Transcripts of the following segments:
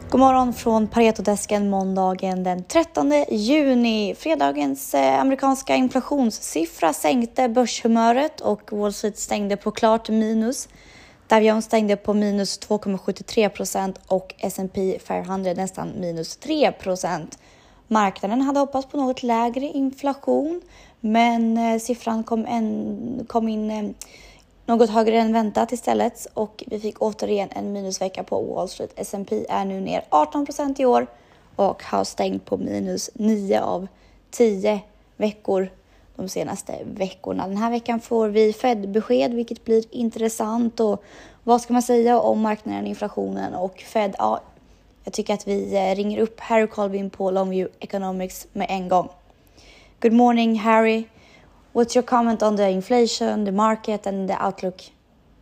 God morgon från Paretodesken måndagen den 13 juni. Fredagens amerikanska inflationssiffra sänkte börshumöret och Wall Street stängde på klart minus. Dow Jones stängde på minus 2,73% och S&P 500 nästan minus 3%. Marknaden hade hoppats på något lägre inflation, men siffran kom in något högre än väntat istället och vi fick återigen en minusvecka på Wall Street. S&P är nu ner 18% i år och har stängt på minus 9 av 10 veckor de senaste veckorna. Den här veckan får vi Fed-besked, vilket blir intressant. Och vad ska man säga om marknaden, inflationen och Fed? Ja, jag tycker att vi ringer upp Harry Colvin på Longview Economics med en gång. Good morning, Harry. What's your comment on the inflation, the market and the outlook?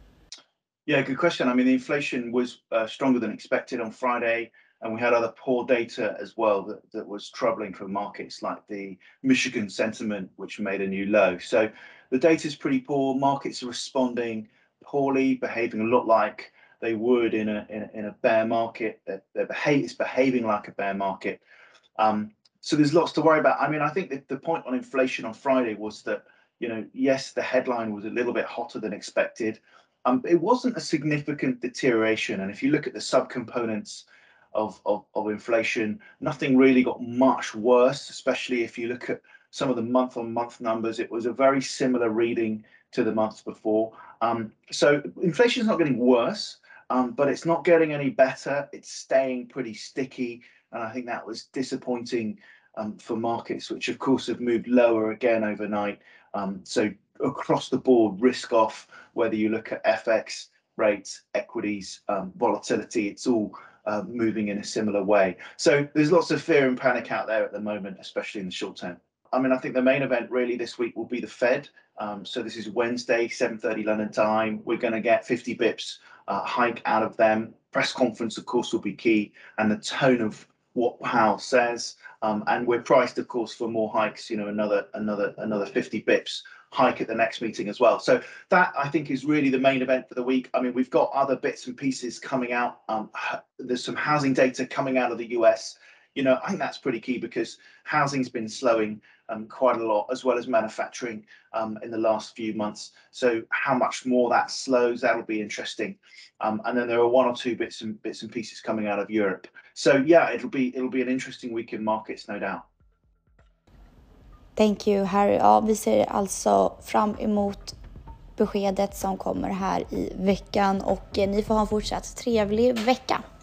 Yeah, good question. I mean, the inflation was stronger than expected on Friday, and we had other poor data as well that was troubling for markets, like the Michigan sentiment, which made a new low. So the data is pretty poor. Markets are responding poorly, behaving a lot like they would in a bear market. It's behaving like a bear market. So there's lots to worry about. I mean, I think that the point on inflation on Friday was that, yes, the headline was a little bit hotter than expected. It wasn't a significant deterioration. And if you look at the subcomponents of inflation, nothing really got much worse, especially if you look at some of the month-on-month numbers. It was a very similar reading to the months before. So inflation is not getting worse, but it's not getting any better. It's staying pretty sticky. And I think that was disappointing for markets, which of course have moved lower again overnight. So across the board, risk off, whether you look at FX rates, equities, volatility, it's all moving in a similar way. So there's lots of fear and panic out there at the moment, especially in the short term. I mean, I think the main event really this week will be the Fed. So this is Wednesday, 7:30 London time. We're going to get 50 bips hike out of them. Press conference, of course, will be key, and the tone of what Powell says. And we're priced, of course, for more hikes. Another 50 bips hike at the next meeting as well. So that, I think, is really the main event for the week. I mean, we've got other bits and pieces coming out. There's some housing data coming out of the US. I think that's pretty key because housing's been slowing quite a lot, as well as manufacturing in the last few months. So how much more that slows, that'll be interesting. And then there are one or two bits and pieces coming out of Europe. So yeah, it'll be an interesting week in markets, no doubt. Thank you, Harry. Ja, vi ser alltså fram emot beskedet som kommer här i veckan och ni får ha en fortsatt trevlig vecka.